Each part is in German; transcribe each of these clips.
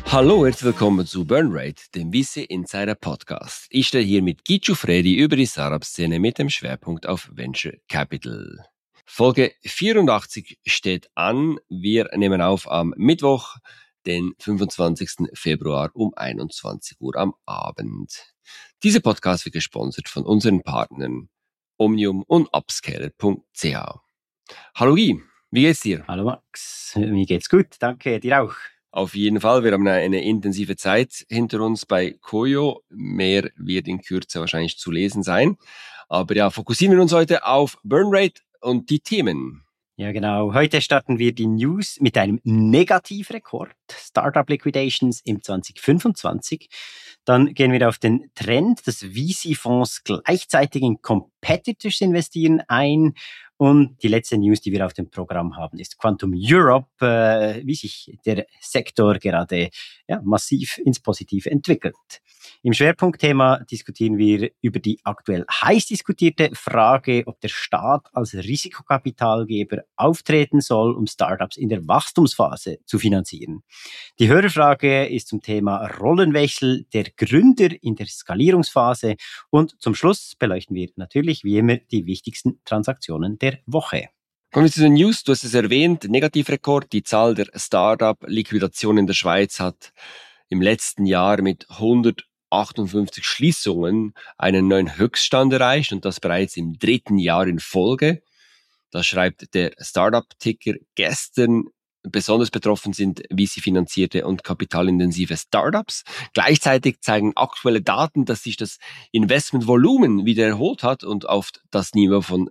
Hallo, herzlich willkommen zu Burnrate, dem VC Insider Podcast. Ich stehe hier mit Guido Fredi über die Startup-Szene mit dem Schwerpunkt auf Venture Capital. Folge 84 steht an. Wir nehmen auf am Mittwoch, den 25. Februar um 21 Uhr am Abend. Dieser Podcast wird gesponsert von unseren Partnern Omnium und Upscaler.ch. Hallo Guy, wie geht's dir? Hallo Max, mir geht's gut, danke, dir auch. Auf jeden Fall, wir haben eine intensive Zeit hinter uns bei Koyo. Mehr wird in Kürze wahrscheinlich zu lesen sein. Aber ja, fokussieren wir uns heute auf Burnrate und die Themen. Ja genau, heute starten wir die News mit einem Negativrekord, Startup Liquidations im 2025. Dann gehen wir auf den Trend, dass VC-Fonds gleichzeitig in Competitors investieren ein. Und die letzte News, die wir auf dem Programm haben, ist Quantum Europe, wie sich der Sektor gerade massiv ins Positive entwickelt. Im Schwerpunktthema diskutieren wir über die aktuell heiß diskutierte Frage, ob der Staat als Risikokapitalgeber auftreten soll, um Startups in der Wachstumsphase zu finanzieren. Die Hörerfrage ist zum Thema Rollenwechsel der Gründer in der Skalierungsphase und zum Schluss beleuchten wir natürlich wie immer die wichtigsten Transaktionen der Woche. Kommen wir zu den News. Du hast es erwähnt, Negativrekord. Die Zahl der Startup-Liquidationen in der Schweiz hat im letzten Jahr mit 158 Schließungen einen neuen Höchststand erreicht und das bereits im 3. Jahr in Folge. Das schreibt der Startup-Ticker gestern. Besonders betroffen sind VC-finanzierte und kapitalintensive Startups. Gleichzeitig zeigen aktuelle Daten, dass sich das Investmentvolumen wieder erholt hat und auf das Niveau von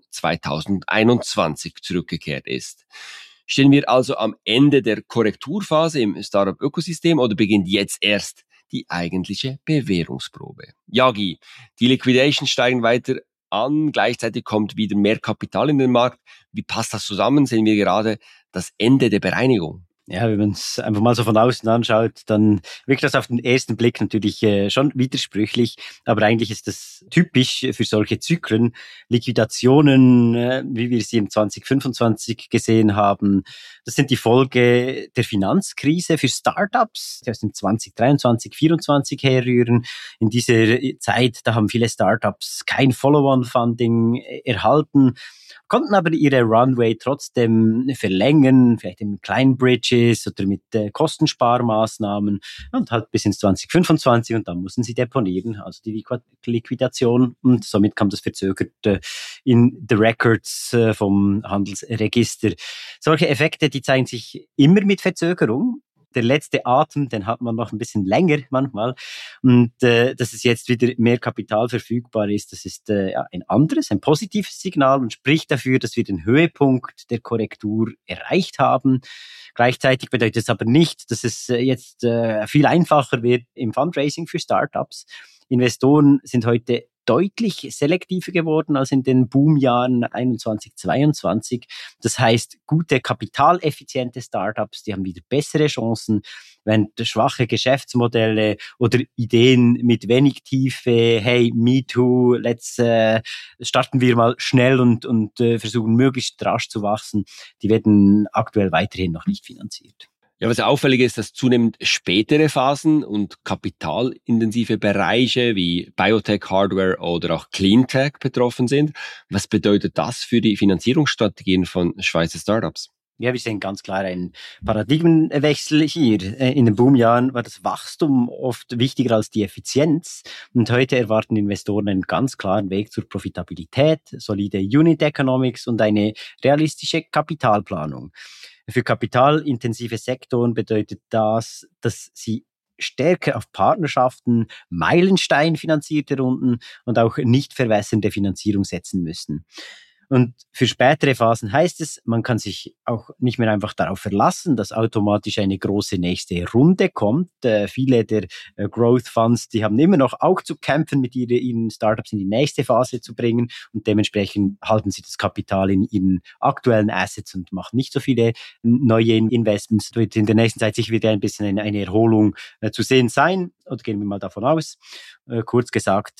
2021 zurückgekehrt ist. Stehen wir also am Ende der Korrekturphase im Startup-Ökosystem oder beginnt jetzt erst die eigentliche Bewährungsprobe? Yagi, die Liquidations steigen weiter an, gleichzeitig kommt wieder mehr Kapital in den Markt. Wie passt das zusammen? Sehen wir gerade das Ende der Bereinigung? Ja, wenn man es einfach mal so von außen anschaut, dann wirkt das auf den ersten Blick natürlich schon widersprüchlich. Aber eigentlich ist das typisch für solche Zyklen. Liquidationen, wie wir sie im 2025 gesehen haben, das sind die Folge der Finanzkrise für Startups, die aus dem 2023, 2024 herrühren. In dieser Zeit, da haben viele Startups kein Follow-on-Funding erhalten, konnten aber ihre Runway trotzdem verlängern, vielleicht mit kleinen Bridges oder mit Kostensparmaßnahmen und halt bis ins 2025 und dann mussten sie deponieren, also die Liquidation und somit kam das verzögert in the Records vom Handelsregister. Solche Effekte, die zeigen sich immer mit Verzögerung. Der letzte Atem, den hat man noch ein bisschen länger manchmal. Und dass es jetzt wieder mehr Kapital verfügbar ist, das ist ein anderes, ein positives Signal und spricht dafür, dass wir den Höhepunkt der Korrektur erreicht haben. Gleichzeitig bedeutet es aber nicht, dass es jetzt viel einfacher wird im Fundraising für Startups. Investoren sind heute deutlich selektiver geworden als in den Boomjahren 21, 22. Das heißt, gute kapitaleffiziente Startups, die haben wieder bessere Chancen, während schwache Geschäftsmodelle oder Ideen mit wenig Tiefe, hey, me too, starten wir mal schnell und versuchen möglichst rasch zu wachsen, die werden aktuell weiterhin noch nicht finanziert. Ja, was auffällig ist, dass zunehmend spätere Phasen und kapitalintensive Bereiche wie Biotech, Hardware oder auch Cleantech betroffen sind. Was bedeutet das für die Finanzierungsstrategien von Schweizer Startups? Ja, wir sehen ganz klar einen Paradigmenwechsel hier. In den Boomjahren war das Wachstum oft wichtiger als die Effizienz. Und heute erwarten Investoren einen ganz klaren Weg zur Profitabilität, solide Unit Economics und eine realistische Kapitalplanung. Für kapitalintensive Sektoren bedeutet das, dass sie stärker auf Partnerschaften, meilensteinfinanzierte Runden und auch nicht verwässernde Finanzierung setzen müssen. Und für spätere Phasen heißt es, man kann sich auch nicht mehr einfach darauf verlassen, dass automatisch eine große nächste Runde kommt. Viele der Growth Funds, die haben immer noch auch zu kämpfen, mit ihren Startups in die nächste Phase zu bringen und dementsprechend halten sie das Kapital in ihren aktuellen Assets und machen nicht so viele neue Investments. Es wird in der nächsten Zeit sicher wieder ein bisschen eine Erholung zu sehen sein, oder gehen wir mal davon aus. Kurz gesagt,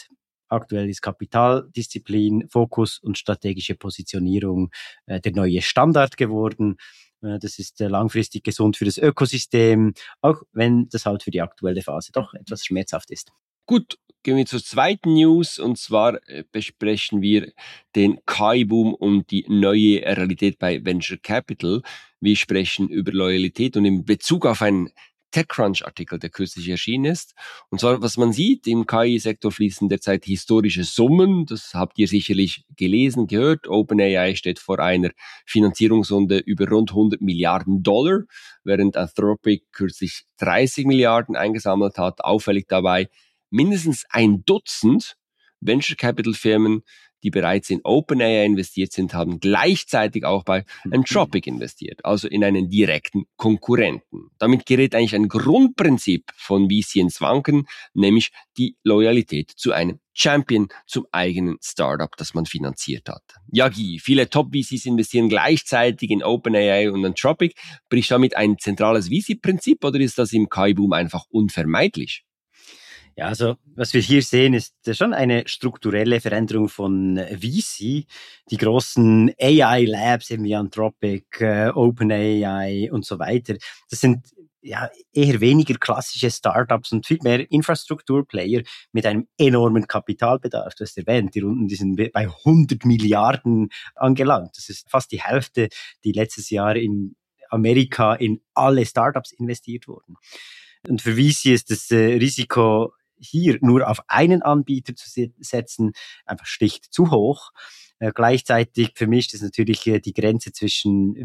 Aktuell ist Kapitaldisziplin, Fokus und strategische Positionierung der neue Standard geworden. Das ist langfristig gesund für das Ökosystem, auch wenn das halt für die aktuelle Phase doch etwas schmerzhaft ist. Gut, gehen wir zur zweiten News, und zwar besprechen wir den KI-Boom und die neue Realität bei Venture Capital. Wir sprechen über Loyalität und in Bezug auf einen TechCrunch-Artikel, der kürzlich erschienen ist. Und zwar, was man sieht, im KI-Sektor fließen derzeit historische Summen. Das habt ihr sicherlich gelesen, gehört. OpenAI steht vor einer Finanzierungsrunde über rund 100 Milliarden $, während Anthropic kürzlich 30 Milliarden eingesammelt hat. Auffällig dabei, mindestens ein Dutzend Venture Capital Firmen, die bereits in OpenAI investiert sind, haben gleichzeitig auch bei Anthropic investiert, also in einen direkten Konkurrenten. Damit gerät eigentlich ein Grundprinzip von VC ins Wanken, nämlich die Loyalität zu einem Champion, zum eigenen Startup, das man finanziert hat. Ja, Guy, viele Top-VCs investieren gleichzeitig in OpenAI und Anthropic. Bricht damit ein zentrales VC-Prinzip oder ist das im KI-Boom einfach unvermeidlich? Ja, also was wir hier sehen, ist schon eine strukturelle Veränderung von VC. Die großen AI-Labs wie Anthropic, OpenAI und so weiter, das sind ja eher weniger klassische Startups und viel mehr Infrastrukturplayer mit einem enormen Kapitalbedarf. Du hast erwähnt, die Runden, die sind bei 100 Milliarden angelangt. Das ist fast die Hälfte, die letztes Jahr in Amerika in alle Startups investiert wurden. Und für VC ist das Risiko, hier nur auf einen Anbieter zu setzen, einfach schlicht zu hoch. Gleichzeitig vermischt es natürlich die Grenze zwischen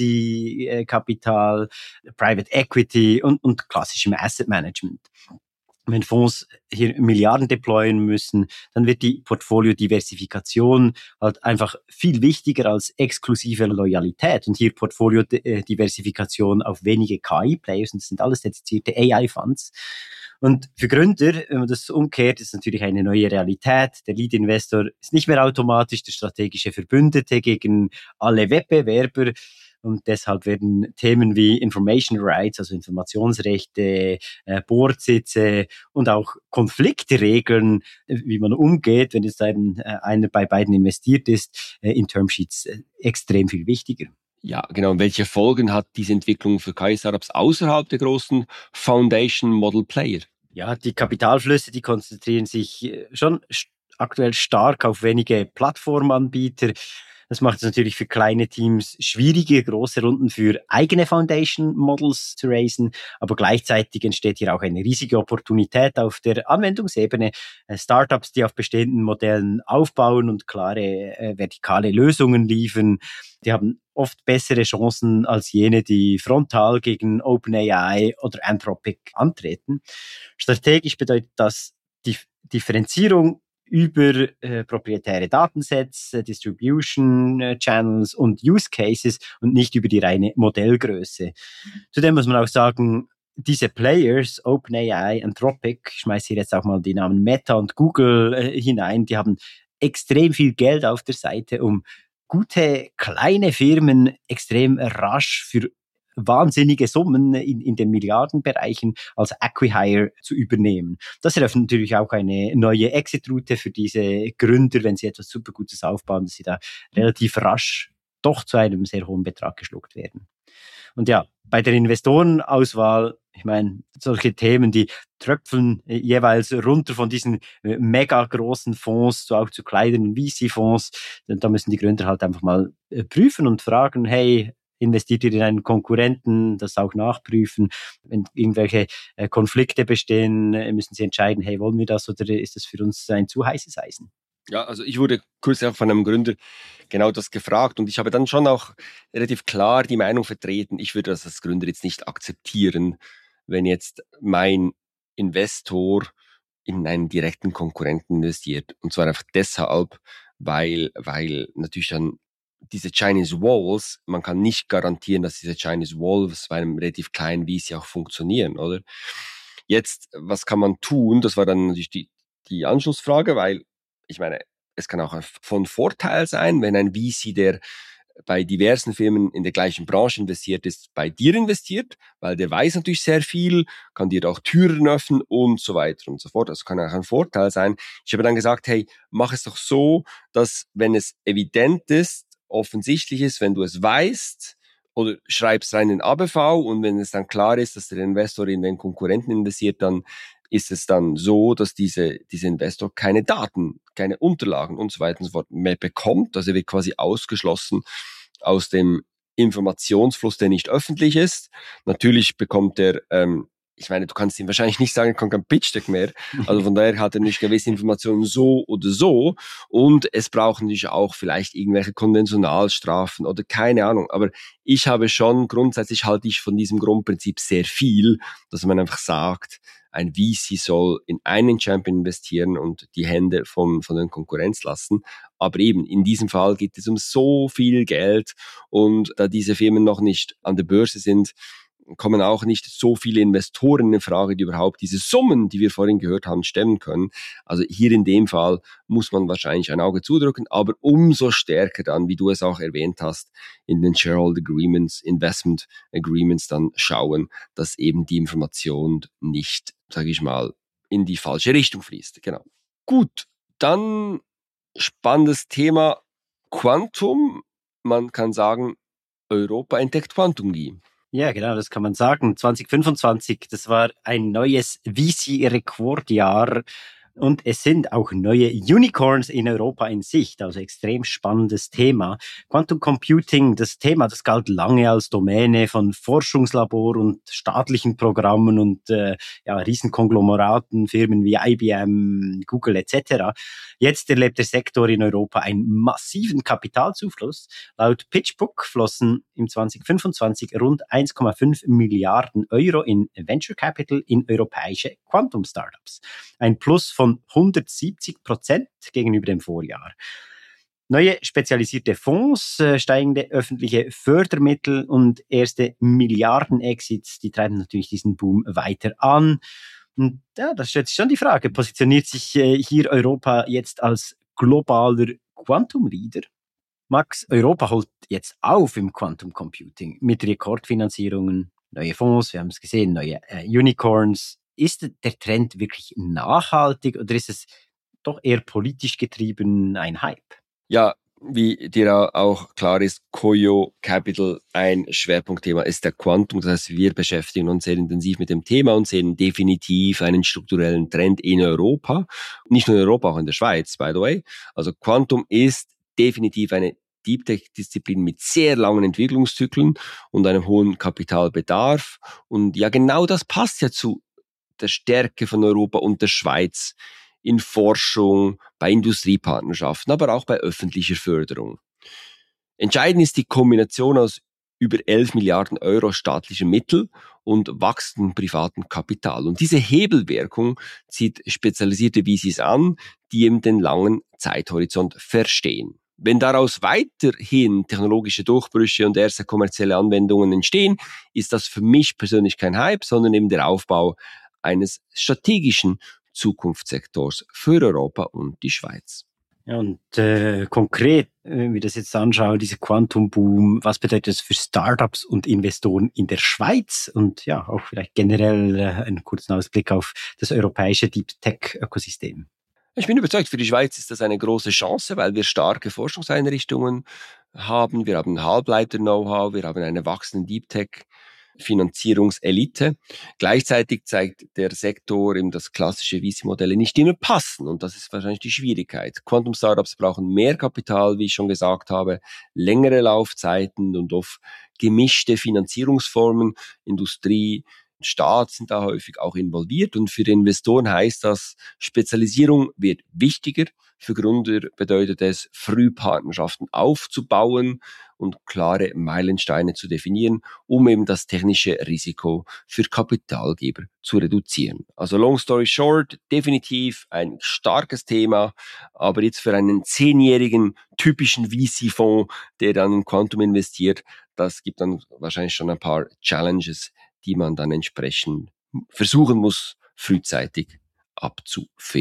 VC-Kapital, Private Equity und klassischem Asset Management. Wenn Fonds hier Milliarden deployen müssen, dann wird die Portfoliodiversifikation halt einfach viel wichtiger als exklusive Loyalität. Und hier Portfoliodiversifikation auf wenige KI-Players, und das sind alles dedizierte AI-Funds. Und für Gründer, wenn man das umkehrt, ist natürlich eine neue Realität. Der Lead-Investor ist nicht mehr automatisch der strategische Verbündete gegen alle Wettbewerber. Und deshalb werden Themen wie Information Rights, also Informationsrechte, Boardsitze und auch Konfliktregeln, wie man umgeht, wenn jetzt einer bei beiden investiert ist, in Termsheets extrem viel wichtiger. Ja, genau. Und welche Folgen hat diese Entwicklung für KI-Startups außerhalb der großen Foundation-Model-Player? Ja, die Kapitalflüsse, die konzentrieren sich schon aktuell stark auf wenige Plattformanbieter. Das macht es natürlich für kleine Teams schwieriger, große Runden für eigene Foundation Models zu raisen, aber gleichzeitig entsteht hier auch eine riesige Opportunität auf der Anwendungsebene. Startups, die auf bestehenden Modellen aufbauen und klare vertikale Lösungen liefern, die haben oft bessere Chancen als jene, die frontal gegen OpenAI oder Anthropic antreten. Strategisch bedeutet das die Differenzierung über proprietäre Datensets, Distribution Channels und Use Cases und nicht über die reine Modellgröße. Zudem muss man auch sagen, diese Players, OpenAI, Anthropic, ich schmeiße hier jetzt auch mal die Namen Meta und Google hinein, die haben extrem viel Geld auf der Seite, um gute kleine Firmen extrem rasch für wahnsinnige Summen in den Milliardenbereichen als Acquihire zu übernehmen. Das eröffnet natürlich auch eine neue Exit-Route für diese Gründer, wenn sie etwas super Gutes aufbauen, dass sie da relativ rasch doch zu einem sehr hohen Betrag geschluckt werden. Und ja, bei der Investorenauswahl, ich meine, solche Themen, die tröpfeln jeweils runter von diesen mega großen Fonds, so auch zu kleineren VC-Fonds. Da müssen die Gründer halt einfach mal prüfen und fragen, hey, investiert ihr in einen Konkurrenten, das auch nachprüfen. Wenn irgendwelche Konflikte bestehen, müssen sie entscheiden, hey, wollen wir das oder ist das für uns ein zu heißes Eisen? Ja, also ich wurde kurz von einem Gründer genau das gefragt und ich habe dann schon auch relativ klar die Meinung vertreten, ich würde das als Gründer jetzt nicht akzeptieren, wenn jetzt mein Investor in einen direkten Konkurrenten investiert. Und zwar einfach deshalb, weil natürlich dann diese Chinese Walls, man kann nicht garantieren, dass diese Chinese Walls bei einem relativ kleinen VC auch funktionieren, oder? Jetzt, was kann man tun? Das war dann natürlich die Anschlussfrage, weil ich meine, es kann auch von Vorteil sein, wenn ein VC, der bei diversen Firmen in der gleichen Branche investiert ist, bei dir investiert, weil der weiß natürlich sehr viel, kann dir auch Türen öffnen und so weiter und so fort. Das kann auch ein Vorteil sein. Ich habe dann gesagt, hey, mach es doch so, dass wenn es evident ist, offensichtlich ist, wenn du es weißt, oder schreibst rein in ABV und wenn es dann klar ist, dass der Investor in den Konkurrenten investiert, dann ist es dann so, dass dieser Investor keine Daten, keine Unterlagen und so weiter und so fort mehr bekommt. Also er wird quasi ausgeschlossen aus dem Informationsfluss, der nicht öffentlich ist. Natürlich bekommt er, ich meine, du kannst ihm wahrscheinlich nicht sagen, er kommt kein Pitch-Deck mehr. Also von daher hat er nicht gewisse Informationen so oder so. Und es brauchen natürlich auch vielleicht irgendwelche Konventionalstrafen oder keine Ahnung. Aber ich habe schon, grundsätzlich halte ich von diesem Grundprinzip sehr viel, dass man einfach sagt, ein VC soll in einen Champion investieren und die Hände von den Konkurrenz lassen. Aber eben, in diesem Fall geht es um so viel Geld und da diese Firmen noch nicht an der Börse sind, kommen auch nicht so viele Investoren in Frage, die überhaupt diese Summen, die wir vorhin gehört haben, stemmen können. Also hier in dem Fall muss man wahrscheinlich ein Auge zudrücken, aber umso stärker dann, wie du es auch erwähnt hast, in den Shareholder Agreements, Investment Agreements dann schauen, dass eben die Information nicht, sage ich mal, in die falsche Richtung fließt. Genau. Gut, dann spannendes Thema Quantum. Man kann sagen, Europa entdeckt Quantum-Key. Ja, genau, das kann man sagen. 2025, das war ein neues VC-Rekordjahr. Und es sind auch neue Unicorns in Europa in Sicht, also extrem spannendes Thema. Quantum Computing, das Thema, das galt lange als Domäne von Forschungslabor und staatlichen Programmen und Riesenkonglomeraten, Firmen wie IBM, Google etc. Jetzt erlebt der Sektor in Europa einen massiven Kapitalzufluss. Laut PitchBook flossen im 2025 rund 1,5 Milliarden Euro in Venture Capital in europäische Quantum-Startups. Ein Plus von 170% gegenüber dem Vorjahr. Neue spezialisierte Fonds, steigende öffentliche Fördermittel und erste Milliarden-Exits, die treiben natürlich diesen Boom weiter an. Und ja, da stellt sich schon die Frage, positioniert sich hier Europa jetzt als globaler Quantum-Leader? Max, Europa holt jetzt auf im Quantum Computing mit Rekordfinanzierungen, neue Fonds, wir haben es gesehen, neue Unicorns. Ist der Trend wirklich nachhaltig oder ist es doch eher politisch getrieben, ein Hype? Ja, wie dir auch klar ist, Coyo Capital, ein Schwerpunktthema ist der Quantum. Das heißt, wir beschäftigen uns sehr intensiv mit dem Thema und sehen definitiv einen strukturellen Trend in Europa. Nicht nur in Europa, auch in der Schweiz, by the way. Also Quantum ist definitiv eine Deep Tech-Disziplin mit sehr langen Entwicklungszyklen und einem hohen Kapitalbedarf. Und ja, genau das passt ja zu der Stärke von Europa und der Schweiz in Forschung, bei Industriepartnerschaften, aber auch bei öffentlicher Förderung. Entscheidend ist die Kombination aus über 11 Milliarden Euro staatlicher Mittel und wachsendem privaten Kapital. Und diese Hebelwirkung zieht spezialisierte VCs an, die eben den langen Zeithorizont verstehen. Wenn daraus weiterhin technologische Durchbrüche und erste kommerzielle Anwendungen entstehen, ist das für mich persönlich kein Hype, sondern eben der Aufbau eines strategischen Zukunftssektors für Europa und die Schweiz. Ja, und konkret, wenn wir das jetzt anschauen, diese Quantum Boom, was bedeutet das für Startups und Investoren in der Schweiz und ja, auch vielleicht generell einen kurzen Ausblick auf das europäische Deep Tech Ökosystem? Ich bin überzeugt, für die Schweiz ist das eine große Chance, weil wir starke Forschungseinrichtungen haben. Wir haben Halbleiter-Know-how, wir haben eine wachsende Deep Tech Finanzierungselite. Gleichzeitig zeigt der Sektor eben, dass klassische VC-Modelle nicht immer passen und das ist wahrscheinlich die Schwierigkeit. Quantum-Startups brauchen mehr Kapital, wie ich schon gesagt habe, längere Laufzeiten und oft gemischte Finanzierungsformen. Industrie, Staat sind da häufig auch involviert und für die Investoren heißt das, Spezialisierung wird wichtiger. Für Gründer bedeutet es, Frühpartnerschaften aufzubauen und klare Meilensteine zu definieren, um eben das technische Risiko für Kapitalgeber zu reduzieren. Also long story short, definitiv ein starkes Thema, aber jetzt für einen 10-jährigen typischen VC-Fonds, der dann in Quantum investiert, das gibt dann wahrscheinlich schon ein paar Challenges, die man dann entsprechend versuchen muss, frühzeitig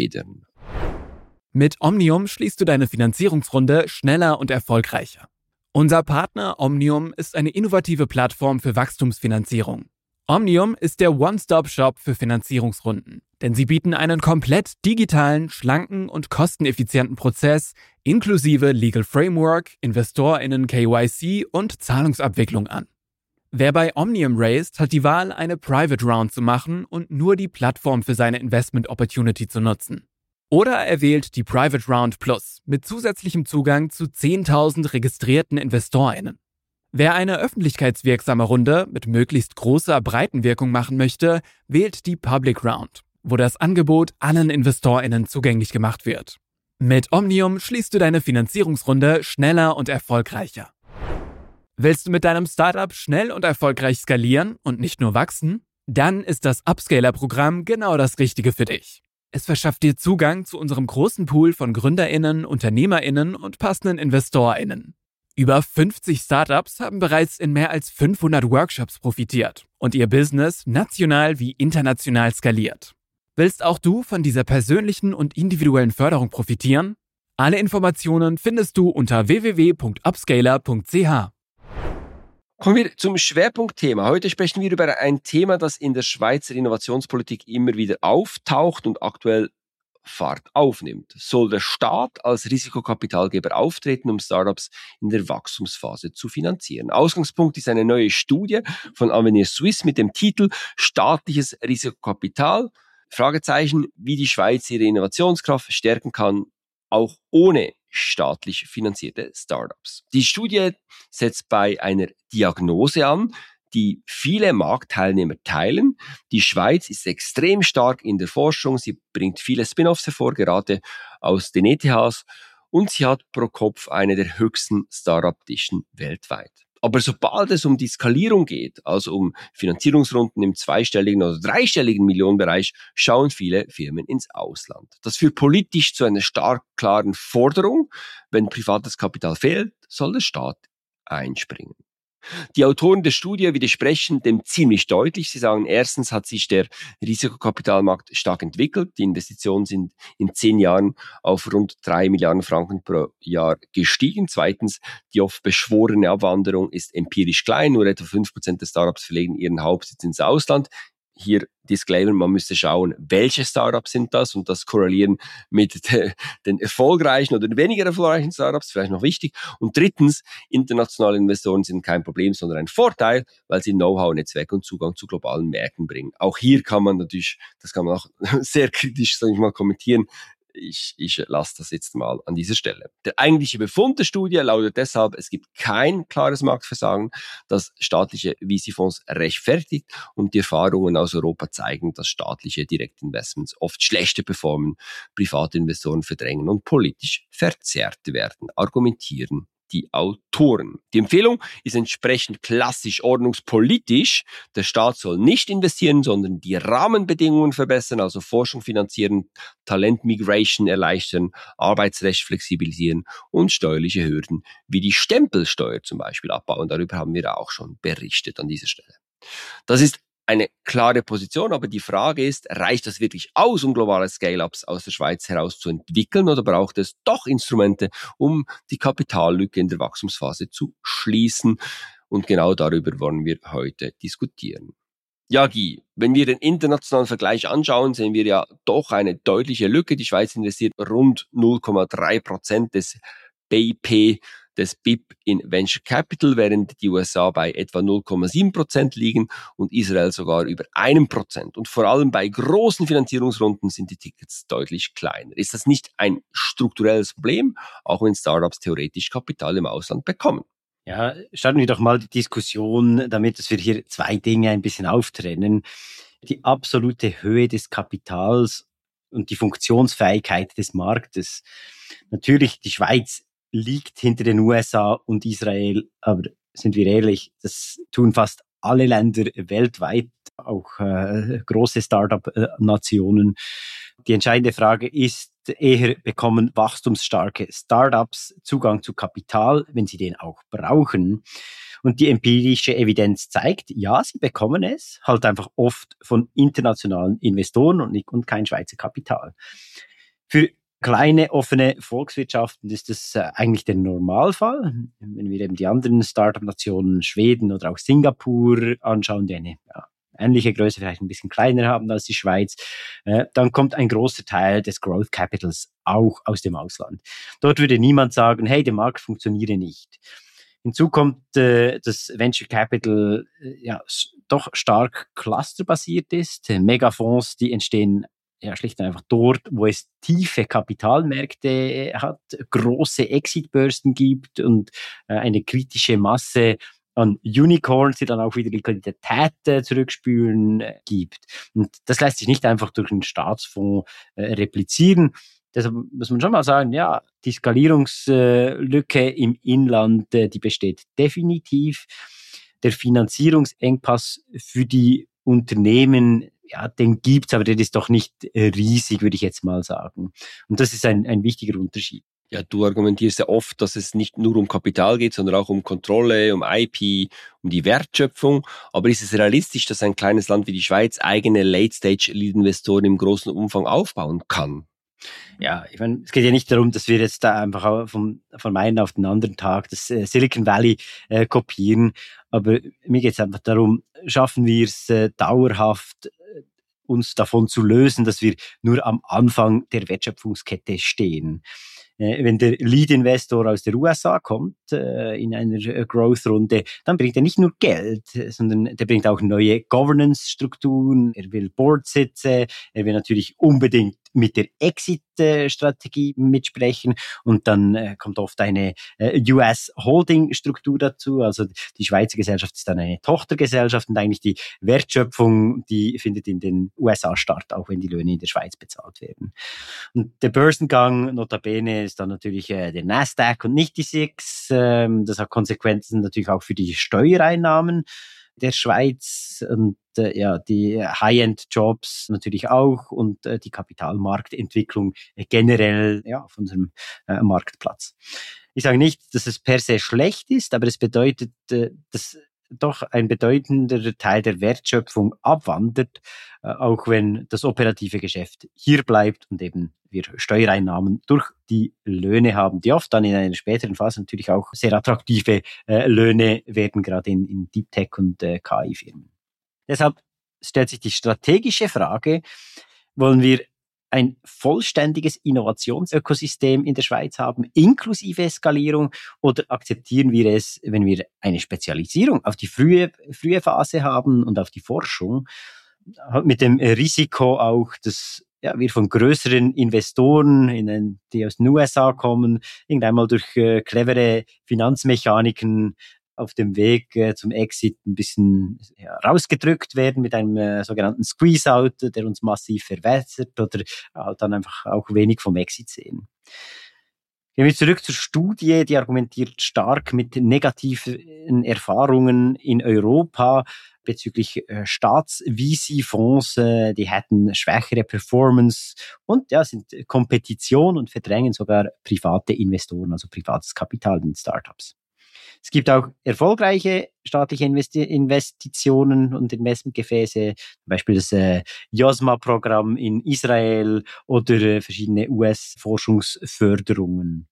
abzufedern. Mit Omnium schließt du deine Finanzierungsrunde schneller und erfolgreicher. Unser Partner Omnium ist eine innovative Plattform für Wachstumsfinanzierung. Omnium ist der One-Stop-Shop für Finanzierungsrunden, denn sie bieten einen komplett digitalen, schlanken und kosteneffizienten Prozess inklusive Legal Framework, InvestorInnen KYC und Zahlungsabwicklung an. Wer bei Omnium raised, hat die Wahl, eine Private Round zu machen und nur die Plattform für seine Investment Opportunity zu nutzen. Oder er wählt die Private Round Plus mit zusätzlichem Zugang zu 10.000 registrierten InvestorInnen. Wer eine öffentlichkeitswirksame Runde mit möglichst großer Breitenwirkung machen möchte, wählt die Public Round, wo das Angebot allen InvestorInnen zugänglich gemacht wird. Mit Omnium schließt du deine Finanzierungsrunde schneller und erfolgreicher. Willst du mit deinem Startup schnell und erfolgreich skalieren und nicht nur wachsen? Dann ist das Upscaler-Programm genau das Richtige für dich. Es verschafft dir Zugang zu unserem großen Pool von GründerInnen, UnternehmerInnen und passenden InvestorInnen. Über 50 Startups haben bereits in mehr als 500 Workshops profitiert und ihr Business national wie international skaliert. Willst auch du von dieser persönlichen und individuellen Förderung profitieren? Alle Informationen findest du unter www.upscaler.ch. Kommen wir zum Schwerpunktthema. Heute sprechen wir über ein Thema, das in der Schweizer Innovationspolitik immer wieder auftaucht und aktuell Fahrt aufnimmt. Soll der Staat als Risikokapitalgeber auftreten, um Startups in der Wachstumsphase zu finanzieren? Ausgangspunkt ist eine neue Studie von Avenir Suisse mit dem Titel Staatliches Risikokapital, Fragezeichen, wie die Schweiz ihre Innovationskraft stärken kann, auch ohne staatlich finanzierte Startups. Die Studie setzt bei einer Diagnose an, die viele Marktteilnehmer teilen. Die Schweiz ist extrem stark in der Forschung, sie bringt viele Spin-offs hervor, gerade aus den ETHs, und sie hat pro Kopf eine der höchsten Startup-Dichten weltweit. Aber sobald es um die Skalierung geht, also um Finanzierungsrunden im zweistelligen oder dreistelligen Millionenbereich, schauen viele Firmen ins Ausland. Das führt politisch zu einer stark klaren Forderung: Wenn privates Kapital fehlt, soll der Staat einspringen. Die Autoren der Studie widersprechen dem ziemlich deutlich. Sie sagen, erstens hat sich der Risikokapitalmarkt stark entwickelt. Die Investitionen sind in 10 Jahren auf rund 3 Milliarden Franken pro Jahr gestiegen. Zweitens, die oft beschworene Abwanderung ist empirisch klein. Nur etwa 5% der Startups verlegen ihren Hauptsitz ins Ausland. Hier Disclaimer, man müsste schauen, welche Startups sind das und das korrelieren mit den erfolgreichen oder weniger erfolgreichen Startups, vielleicht noch wichtig. Und drittens, internationale Investoren sind kein Problem, sondern ein Vorteil, weil sie Know-how, Netzwerk und Zugang zu globalen Märkten bringen. Auch hier kann man natürlich, das kann man auch sehr kritisch, sage ich mal, kommentieren. Ich lasse das jetzt mal an dieser Stelle. Der eigentliche Befund der Studie lautet deshalb, es gibt kein klares Marktversagen, das staatliche VC-Fonds rechtfertigt, und die Erfahrungen aus Europa zeigen, dass staatliche Direktinvestments oft schlechter performen, private Investoren verdrängen und politisch verzerrt werden, argumentieren die Autoren. Die Empfehlung ist entsprechend klassisch ordnungspolitisch. Der Staat soll nicht investieren, sondern die Rahmenbedingungen verbessern, also Forschung finanzieren, Talentmigration erleichtern, Arbeitsrecht flexibilisieren und steuerliche Hürden wie die Stempelsteuer zum Beispiel abbauen. Darüber haben wir auch schon berichtet an dieser Stelle. Das ist eine klare Position, aber die Frage ist, reicht das wirklich aus, um globale Scale-Ups aus der Schweiz heraus zu entwickeln, oder braucht es doch Instrumente, um die Kapitallücke in der Wachstumsphase zu schließen? Und genau darüber wollen wir heute diskutieren. Ja, Guy, wenn wir den internationalen Vergleich anschauen, sehen wir ja doch eine deutliche Lücke. Die Schweiz investiert rund 0,3% des BIP, des BIP in Venture Capital, während die USA bei etwa 0,7% liegen und Israel sogar über 1%. Und vor allem bei großen Finanzierungsrunden sind die Tickets deutlich kleiner. Ist das nicht ein strukturelles Problem, auch wenn Startups theoretisch Kapital im Ausland bekommen? Ja, starten wir doch mal die Diskussion, damit wir hier zwei Dinge ein bisschen auftrennen. Die absolute Höhe des Kapitals und die Funktionsfähigkeit des Marktes. Natürlich, die Schweiz liegt hinter den USA und Israel, aber sind wir ehrlich, das tun fast alle Länder weltweit, auch große Start-up-Nationen. Die entscheidende Frage ist eher, bekommen wachstumsstarke Startups Zugang zu Kapital, wenn sie den auch brauchen? Und die empirische Evidenz zeigt, ja, sie bekommen es, halt einfach oft von internationalen Investoren und kein Schweizer Kapital. Für kleine, offene Volkswirtschaften ist das eigentlich der Normalfall. Wenn wir eben die anderen Startup-Nationen, Schweden oder auch Singapur anschauen, die eine ähnliche Größe, vielleicht ein bisschen kleiner haben als die Schweiz, dann kommt ein großer Teil des Growth Capitals auch aus dem Ausland. Dort würde niemand sagen, hey, der Markt funktioniere nicht. Hinzu kommt, dass Venture Capital doch stark clusterbasiert ist. Megafonds, die entstehen schlicht und einfach dort, wo es tiefe Kapitalmärkte hat, große Exitbörsen gibt und eine kritische Masse an Unicorns, die dann auch wieder Liquidität zurückspülen, gibt. Und das lässt sich nicht einfach durch einen Staatsfonds replizieren. Deshalb muss man schon mal sagen, ja, die Skalierungslücke im Inland, die besteht definitiv. Der Finanzierungsengpass für die Unternehmen, ja, den gibt's, aber der ist doch nicht riesig, würde ich jetzt mal sagen. Und das ist ein wichtiger Unterschied. Ja, du argumentierst ja oft, dass es nicht nur um Kapital geht, sondern auch um Kontrolle, um IP, um die Wertschöpfung. Aber ist es realistisch, dass ein kleines Land wie die Schweiz eigene Late-Stage-Lead-Investoren im großen Umfang aufbauen kann? Ja, ich meine, es geht ja nicht darum, dass wir jetzt da einfach von einen auf den anderen Tag das Silicon Valley kopieren. Aber mir geht es einfach darum, schaffen wir es dauerhaft, uns davon zu lösen, dass wir nur am Anfang der Wertschöpfungskette stehen. Wenn der Lead-Investor aus der USA kommt in einer Growth-Runde, dann bringt er nicht nur Geld, sondern der bringt auch neue Governance-Strukturen, er will Board-Sitze, er will natürlich unbedingt mit der Exit-Strategie mitsprechen und dann kommt oft eine US-Holding-Struktur dazu, also die Schweizer Gesellschaft ist dann eine Tochtergesellschaft und eigentlich die Wertschöpfung, die findet in den USA statt, auch wenn die Löhne in der Schweiz bezahlt werden. Und der Börsengang, notabene, ist dann natürlich der Nasdaq und nicht die SIX. Das hat Konsequenzen natürlich auch für die Steuereinnahmen der Schweiz und die High-End-Jobs natürlich auch und die Kapitalmarktentwicklung generell auf unserem Marktplatz. Ich sage nicht, dass es per se schlecht ist, aber es bedeutet, dass doch ein bedeutender Teil der Wertschöpfung abwandert, auch wenn das operative Geschäft hier bleibt und eben wir Steuereinnahmen durch die Löhne haben, die oft dann in einer späteren Phase natürlich auch sehr attraktive Löhne werden, gerade in Deep Tech und KI-Firmen. Deshalb stellt sich die strategische Frage, wollen wir ein vollständiges Innovationsökosystem in der Schweiz haben, inklusive Skalierung, oder akzeptieren wir es, wenn wir eine Spezialisierung auf die frühe Phase haben und auf die Forschung, mit dem Risiko auch, dass wir von größeren Investoren, die aus den USA kommen, irgendeinmal durch clevere Finanzmechaniken auf dem Weg zum Exit ein bisschen rausgedrückt werden mit einem sogenannten Squeeze-Out, der uns massiv verwässert oder halt dann einfach auch wenig vom Exit sehen. Gehen wir zurück zur Studie, die argumentiert stark mit negativen Erfahrungen in Europa bezüglich Staats-VC-Fonds, die hätten schwächere Performance und sind Kompetition und verdrängen sogar private Investoren, also privates Kapital in Startups. Es gibt auch erfolgreiche staatliche Investitionen und Investmentgefäße, zum Beispiel das JOSMA-Programm in Israel oder verschiedene US-Forschungsförderungen.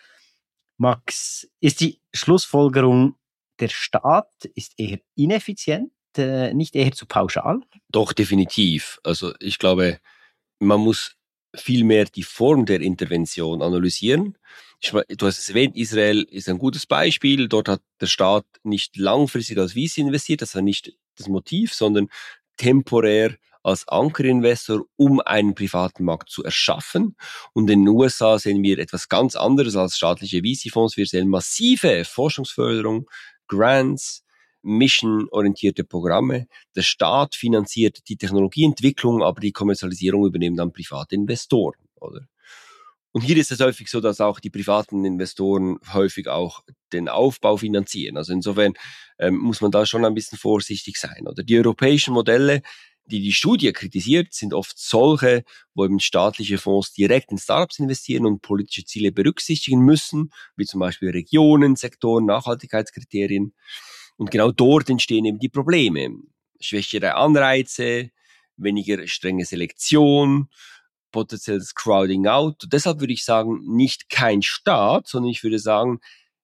Max, ist die Schlussfolgerung, der Staat ist eher ineffizient, nicht eher zu pauschal? Doch, definitiv. Also ich glaube, man muss vielmehr die Form der Intervention analysieren. Du hast es erwähnt, Israel ist ein gutes Beispiel. Dort hat der Staat nicht langfristig als VC investiert, das war nicht das Motiv, sondern temporär als Ankerinvestor, um einen privaten Markt zu erschaffen. Und in den USA sehen wir etwas ganz anderes als staatliche VC-Fonds. Wir sehen massive Forschungsförderung, Grants, mission-orientierte Programme. Der Staat finanziert die Technologieentwicklung, aber die Kommerzialisierung übernehmen dann private Investoren, oder? Und hier ist es häufig so, dass auch die privaten Investoren häufig auch den Aufbau finanzieren. Also insofern muss man da schon ein bisschen vorsichtig sein, oder? Die europäischen Modelle, die Studie kritisiert, sind oft solche, wo eben staatliche Fonds direkt in Startups investieren und politische Ziele berücksichtigen müssen, wie zum Beispiel Regionen, Sektoren, Nachhaltigkeitskriterien. Und genau dort entstehen eben die Probleme. Schwächere Anreize, weniger strenge Selektion potenzielles Crowding out. Und deshalb würde ich sagen, nicht kein Staat, sondern ich würde sagen,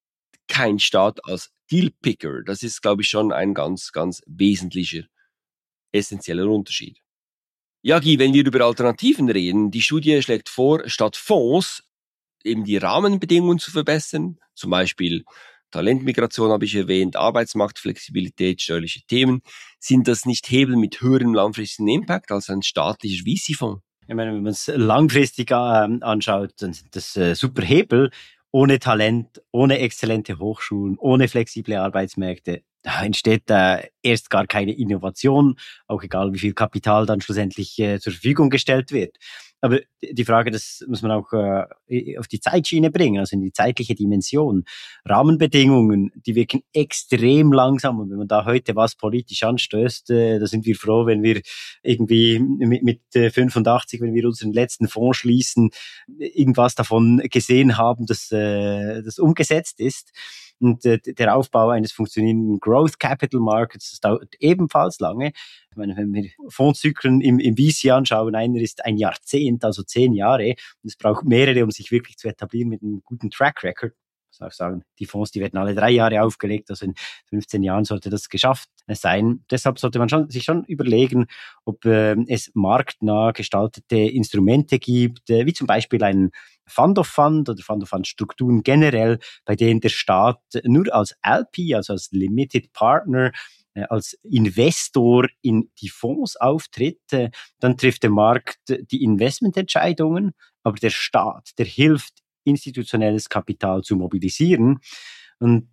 kein Staat als Dealpicker. Das ist, glaube ich, schon ein ganz, ganz wesentlicher, essentieller Unterschied. Ja, Guy, wenn wir über Alternativen reden, die Studie schlägt vor, statt Fonds eben die Rahmenbedingungen zu verbessern, zum Beispiel Talentmigration habe ich erwähnt, Arbeitsmarktflexibilität, steuerliche Themen. Sind das nicht Hebel mit höherem langfristigen Impact als ein staatlicher VC-Fonds? Ich meine, wenn man es langfristig anschaut, dann sind das super Hebel. Ohne Talent, ohne exzellente Hochschulen, ohne flexible Arbeitsmärkte, da entsteht erst gar keine Innovation, auch egal wie viel Kapital dann schlussendlich zur Verfügung gestellt wird. Aber die Frage, das muss man auch auf die Zeitschiene bringen, also in die zeitliche Dimension. Rahmenbedingungen, die wirken extrem langsam, und wenn man da heute was politisch anstößt, da sind wir froh, wenn wir irgendwie mit 85, wenn wir unseren letzten Fonds schließen, irgendwas davon gesehen haben, dass das umgesetzt ist. Und der Aufbau eines funktionierenden Growth Capital Markets, das dauert ebenfalls lange. Ich meine, wenn wir Fondszyklen im VC anschauen, einer ist ein Jahrzehnt, also 10 Jahre. Und es braucht mehrere, um sich wirklich zu etablieren mit einem guten Track Record. Ich muss auch sagen, die Fonds, die werden alle 3 Jahre aufgelegt, also in 15 Jahren sollte das geschafft sein. Deshalb sollte man sich schon überlegen, ob es marktnah gestaltete Instrumente gibt, wie zum Beispiel einen Fund of Fund oder Fund of Fund Strukturen generell, bei denen der Staat nur als LP, also als Limited Partner, als Investor in die Fonds auftritt. Dann trifft der Markt die Investmententscheidungen, aber der Staat, der hilft, institutionelles Kapital zu mobilisieren. Und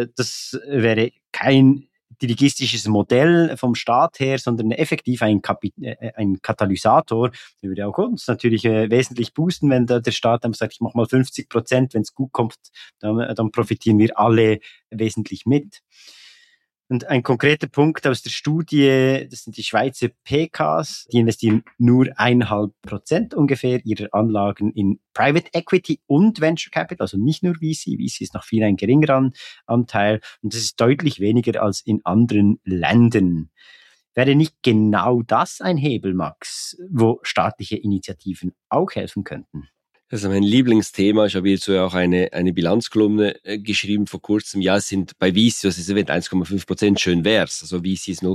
das wäre kein dirigistisches Modell vom Staat her, sondern effektiv ein Katalysator. Der würde auch uns natürlich wesentlich boosten, wenn der Staat dann sagt, ich mache mal 50%, wenn es gut kommt, dann profitieren wir alle wesentlich mit. Und ein konkreter Punkt aus der Studie, das sind die Schweizer PKs, die investieren nur 1,5% ungefähr ihrer Anlagen in Private Equity und Venture Capital, also nicht nur VC. VC ist noch viel ein geringerer Anteil, und das ist deutlich weniger als in anderen Ländern. Wäre nicht genau das ein Hebel, Max, wo staatliche Initiativen auch helfen könnten? Das ist mein Lieblingsthema. Ich habe hierzu ja auch eine Bilanzkolumne geschrieben vor kurzem. Ja, es sind bei VC, das ist 1,5%, schön wär's. Also VC ist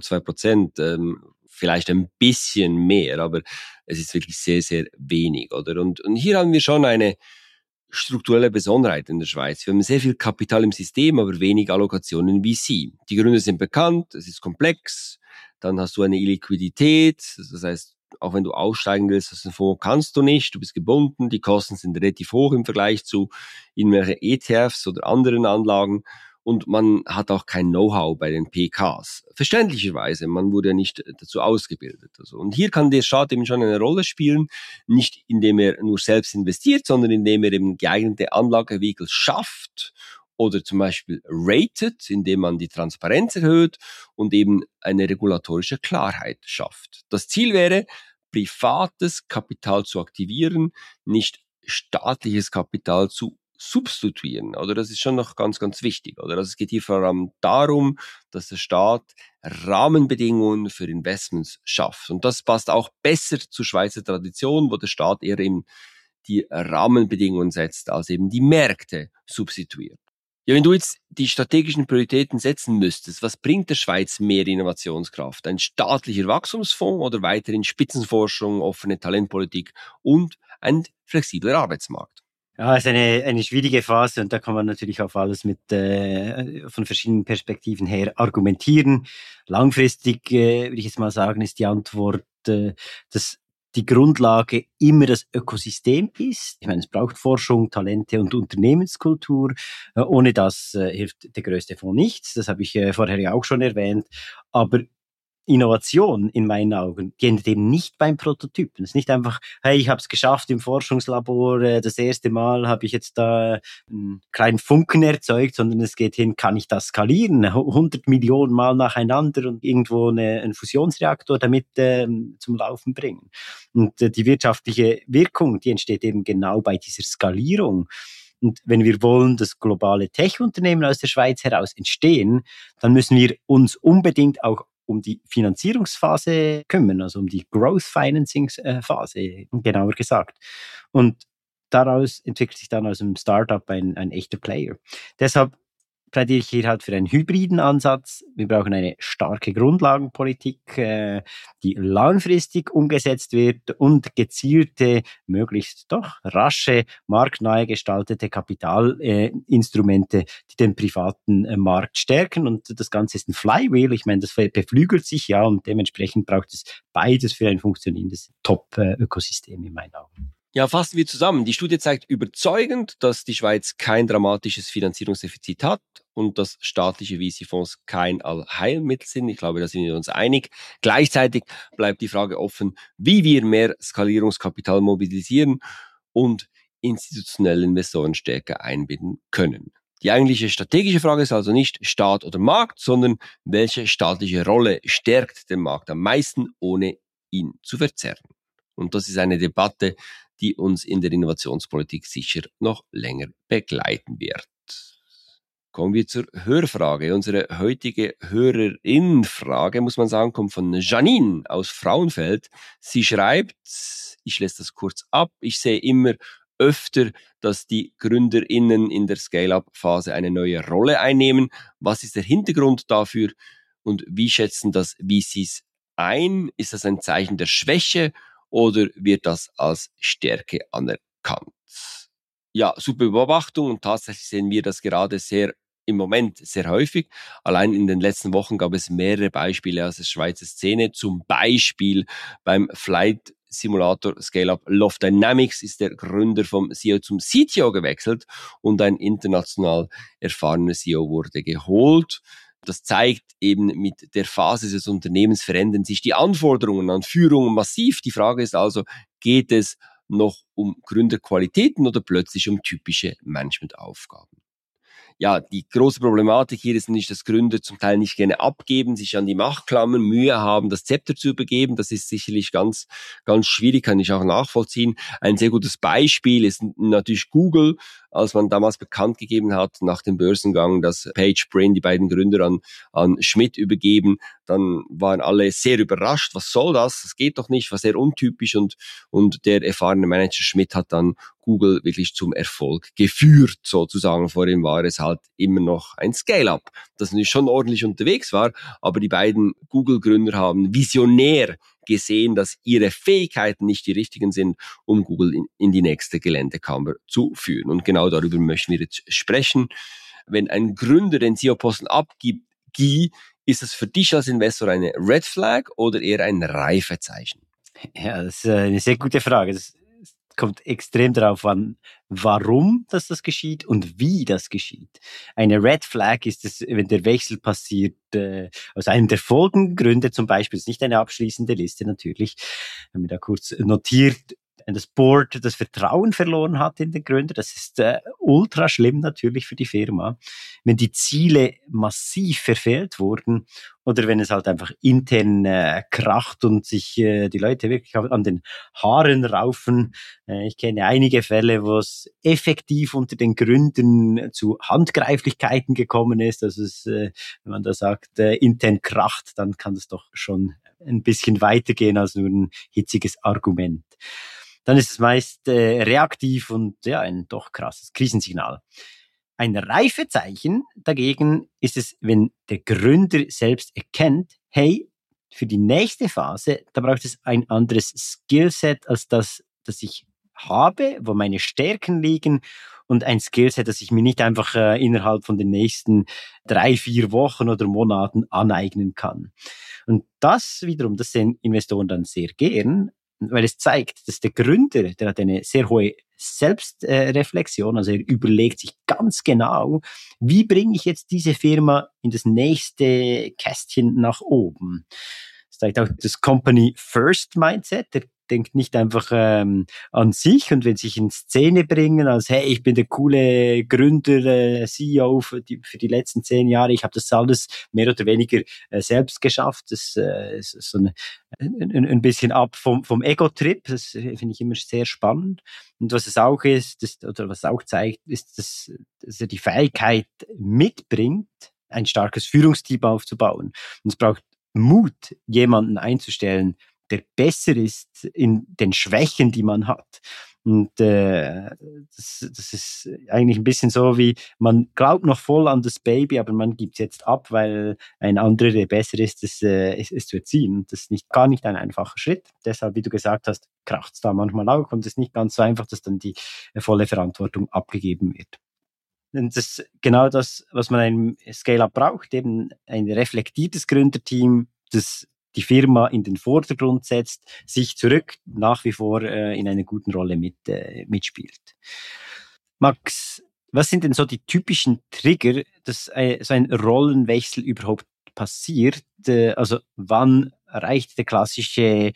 0,02%, vielleicht ein bisschen mehr, aber es ist wirklich sehr, sehr wenig, oder? Und hier haben wir schon eine strukturelle Besonderheit in der Schweiz. Wir haben sehr viel Kapital im System, aber wenig Allokation in VC. Die Gründe sind bekannt, es ist komplex, dann hast du eine Illiquidität, das heißt, auch wenn du aussteigen willst aus dem Fonds, kannst du nicht, du bist gebunden, die Kosten sind relativ hoch im Vergleich zu irgendwelchen ETFs oder anderen Anlagen, und man hat auch kein Know-how bei den PKs. Verständlicherweise, man wurde ja nicht dazu ausgebildet. Also, und hier kann der Staat eben schon eine Rolle spielen, nicht indem er nur selbst investiert, sondern indem er eben geeignete Anlagevehikel schafft oder zum Beispiel rated, indem man die Transparenz erhöht und eben eine regulatorische Klarheit schafft. Das Ziel wäre, privates Kapital zu aktivieren, nicht staatliches Kapital zu substituieren. Oder das ist schon noch ganz, ganz wichtig. Oder also es geht hier vor allem darum, dass der Staat Rahmenbedingungen für Investments schafft. Und das passt auch besser zur Schweizer Tradition, wo der Staat eher eben die Rahmenbedingungen setzt, als eben die Märkte substituiert. Ja, wenn du jetzt die strategischen Prioritäten setzen müsstest, was bringt der Schweiz mehr Innovationskraft? Ein staatlicher Wachstumsfonds oder weiterhin Spitzenforschung, offene Talentpolitik und ein flexibler Arbeitsmarkt? Ja, es ist eine schwierige Phase, und da kann man natürlich auf alles von verschiedenen Perspektiven her argumentieren. Langfristig, würde ich jetzt mal sagen, ist die Antwort, dass die Grundlage immer das Ökosystem ist. Ich meine, es braucht Forschung, Talente und Unternehmenskultur. Ohne das hilft der größte Fonds nichts. Das habe ich vorher ja auch schon erwähnt. Aber Innovation in meinen Augen, die endet eben nicht beim Prototypen. Es ist nicht einfach, hey, ich habe es geschafft im Forschungslabor, das erste Mal habe ich jetzt da einen kleinen Funken erzeugt, sondern es geht hin, kann ich das skalieren, 100 Millionen Mal nacheinander und irgendwo einen Fusionsreaktor damit zum Laufen bringen. Und die wirtschaftliche Wirkung, die entsteht eben genau bei dieser Skalierung. Und wenn wir wollen, dass globale Tech-Unternehmen aus der Schweiz heraus entstehen, dann müssen wir uns unbedingt auch um die Finanzierungsphase kümmern, also um die Growth Financing Phase, genauer gesagt. Und daraus entwickelt sich dann aus einem Startup ein echter Player. Deshalb plädiere ich hier halt für einen hybriden Ansatz. Wir brauchen eine starke Grundlagenpolitik, die langfristig umgesetzt wird und gezielte, möglichst doch rasche, marktnahe gestaltete Kapitalinstrumente, die den privaten Markt stärken. Und das Ganze ist ein Flywheel. Ich meine, das beflügelt sich ja und dementsprechend braucht es beides für ein funktionierendes Top-Ökosystem in meinen Augen. Ja, fassen wir zusammen. Die Studie zeigt überzeugend, dass die Schweiz kein dramatisches Finanzierungsdefizit hat und dass staatliche VC-Fonds kein Allheilmittel sind. Ich glaube, da sind wir uns einig. Gleichzeitig bleibt die Frage offen, wie wir mehr Skalierungskapital mobilisieren und institutionelle Investoren stärker einbinden können. Die eigentliche strategische Frage ist also nicht Staat oder Markt, sondern welche staatliche Rolle stärkt den Markt am meisten, ohne ihn zu verzerren. Und das ist eine Debatte, die uns in der Innovationspolitik sicher noch länger begleiten wird. Kommen wir zur Hörfrage. Unsere heutige Hörerin-Frage, muss man sagen, kommt von Janine aus Frauenfeld. Sie schreibt, ich lese das kurz ab, ich sehe immer öfter, dass die GründerInnen in der Scale-Up-Phase eine neue Rolle einnehmen. Was ist der Hintergrund dafür und wie schätzen das VCs ein? Ist das ein Zeichen der Schwäche oder wird das als Stärke anerkannt? Ja, super Beobachtung und tatsächlich sehen wir das gerade im Moment sehr häufig. Allein in den letzten Wochen gab es mehrere Beispiele aus der Schweizer Szene. Zum Beispiel beim Flight Simulator Scale-Up Loft Dynamics ist der Gründer vom CEO zum CTO gewechselt und ein international erfahrener CEO wurde geholt. Das zeigt eben, mit der Phase des Unternehmens verändern sich die Anforderungen an Führung massiv. Die Frage ist also, geht es noch um Gründerqualitäten oder plötzlich um typische Managementaufgaben? Ja, die große Problematik hier ist nicht, dass Gründer zum Teil nicht gerne abgeben, sich an die Macht klammern, Mühe haben, das Zepter zu übergeben. Das ist sicherlich ganz, ganz schwierig, kann ich auch nachvollziehen. Ein sehr gutes Beispiel ist natürlich Google, als man damals bekannt gegeben hat, nach dem Börsengang, dass Page Brin die beiden Gründer an Schmidt übergeben, dann waren alle sehr überrascht. Was soll das? Das geht doch nicht, war sehr untypisch und der erfahrene Manager Schmidt hat dann Google wirklich zum Erfolg geführt, sozusagen. Vor ihm war es halt immer noch ein Scale-Up, das natürlich schon ordentlich unterwegs war, aber die beiden Google-Gründer haben visionär gesehen, dass ihre Fähigkeiten nicht die richtigen sind, um Google in die nächste Geländekammer zu führen. Und genau darüber möchten wir jetzt sprechen. Wenn ein Gründer den CEO-Posten abgibt, Guy, ist das für dich als Investor eine Red Flag oder eher ein Reifezeichen? Ja, das ist eine sehr gute Frage. Das kommt extrem darauf an, warum das geschieht und wie das geschieht. Eine Red Flag ist es, wenn der Wechsel passiert aus einem der folgenden Gründe, zum Beispiel, ist nicht eine abschließende Liste natürlich, haben wir da kurz notiert, das Board das Vertrauen verloren hat in den Gründer. Das ist ultra schlimm natürlich für die Firma. Wenn die Ziele massiv verfehlt wurden oder wenn es halt einfach intern kracht und sich die Leute wirklich an den Haaren raufen. Ich kenne einige Fälle, wo es effektiv unter den Gründern zu Handgreiflichkeiten gekommen ist. Also wenn man da sagt, intern kracht, dann kann das doch schon ein bisschen weitergehen als nur ein hitziges Argument. Dann ist es meist reaktiv und ja, ein doch krasses Krisensignal. Ein Reifezeichen dagegen ist es, wenn der Gründer selbst erkennt, hey, für die nächste Phase, da braucht es ein anderes Skillset als das ich habe, wo meine Stärken liegen und ein Skillset, das ich mir nicht einfach innerhalb von den nächsten 3-4 Wochen oder Monaten aneignen kann. Und das wiederum, das sehen Investoren dann sehr gern, weil es zeigt, dass der Gründer, der hat eine sehr hohe Selbstreflexion, also er überlegt sich ganz genau, wie bringe ich jetzt diese Firma in das nächste Kästchen nach oben. Das zeigt auch das Company First Mindset, der denkt nicht einfach an sich und will sich in Szene bringen, als hey, ich bin der coole Gründer, CEO für die letzten 10 Jahre, ich habe das alles mehr oder weniger selbst geschafft. Das ist so ein bisschen ab vom Ego-Trip, das finde ich immer sehr spannend. Und was es auch ist, oder was es auch zeigt, ist, dass er die Fähigkeit mitbringt, ein starkes Führungsteam aufzubauen. Und es braucht Mut, jemanden einzustellen, der besser ist in den Schwächen, die man hat. Und das ist eigentlich ein bisschen so wie, man glaubt noch voll an das Baby, aber man gibt es jetzt ab, weil ein anderer, der besser ist, es zu erziehen. Und das ist gar nicht ein einfacher Schritt. Deshalb, wie du gesagt hast, kracht es da manchmal auch und es ist nicht ganz so einfach, dass dann die volle Verantwortung abgegeben wird. Und das ist genau das, was man einem Scale-Up braucht, eben ein reflektiertes Gründerteam, das die Firma in den Vordergrund setzt, sich zurück nach wie vor in einer guten Rolle mitspielt. Max, was sind denn so die typischen Trigger, dass so ein Rollenwechsel überhaupt passiert? Also wann reicht der klassische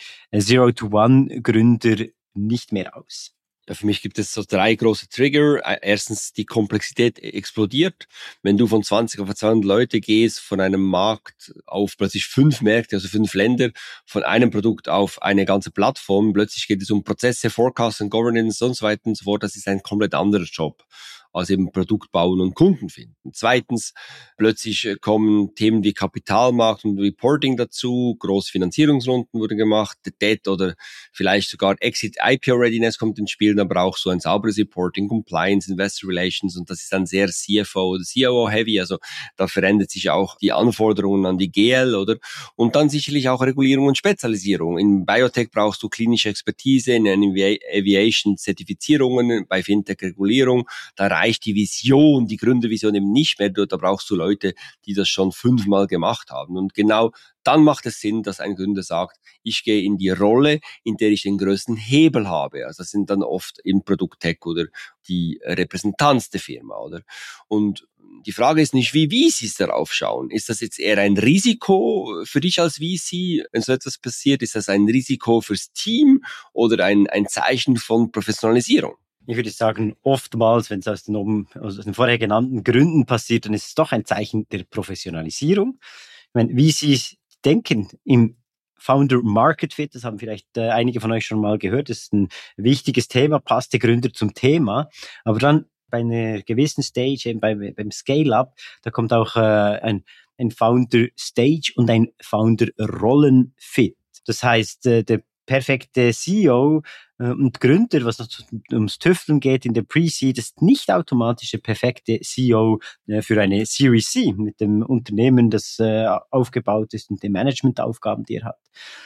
Zero-to-One-Gründer nicht mehr aus? Ja, für mich gibt es so 3 große Trigger. Erstens, die Komplexität explodiert. Wenn du von 20 auf 200 Leute gehst, von einem Markt auf plötzlich 5 Märkte, also 5 Länder, von einem Produkt auf eine ganze Plattform, plötzlich geht es um Prozesse, Forecast und Governance und so weiter und so fort. Das ist ein komplett anderer Job als eben Produkt bauen und Kunden finden. Zweitens, plötzlich kommen Themen wie Kapitalmarkt und Reporting dazu, große Finanzierungsrunden wurden gemacht, Debt oder vielleicht sogar Exit IPO Readiness kommt ins Spiel, dann brauchst du ein sauberes Reporting, Compliance, Investor Relations und das ist dann sehr CFO oder COO heavy, also da verändert sich auch die Anforderungen an die GL, oder? Und dann sicherlich auch Regulierung und Spezialisierung. In Biotech brauchst du klinische Expertise, in Aviation Zertifizierungen, bei Fintech Regulierung, da reicht die Vision, die Gründervision eben nicht mehr. Da brauchst du Leute, die das schon 5-mal gemacht haben. Und genau dann macht es Sinn, dass ein Gründer sagt, ich gehe in die Rolle, in der ich den größten Hebel habe. Also das sind dann oft im Produkt-Tech oder die Repräsentanz der Firma, oder? Und die Frage ist nicht, wie VCs darauf schauen. Ist das jetzt eher ein Risiko für dich als VC, wenn so etwas passiert? Ist das ein Risiko fürs Team oder ein Zeichen von Professionalisierung? Ich würde sagen, oftmals, wenn es aus den vorher genannten Gründen passiert, dann ist es doch ein Zeichen der Professionalisierung. Ich meine, wie Sie denken im Founder Market Fit, das haben vielleicht einige von euch schon mal gehört, das ist ein wichtiges Thema, passt der Gründer zum Thema. Aber dann bei einer gewissen Stage, eben beim Scale-Up, da kommt auch ein Founder Stage und ein Founder Rollen Fit. Das heißt, der perfekte CEO und Gründer, was noch ums Tüfteln geht in der Pre-Seed, ist nicht automatisch der perfekte CEO für eine Series C mit dem Unternehmen, das aufgebaut ist und den Managementaufgaben, die er hat.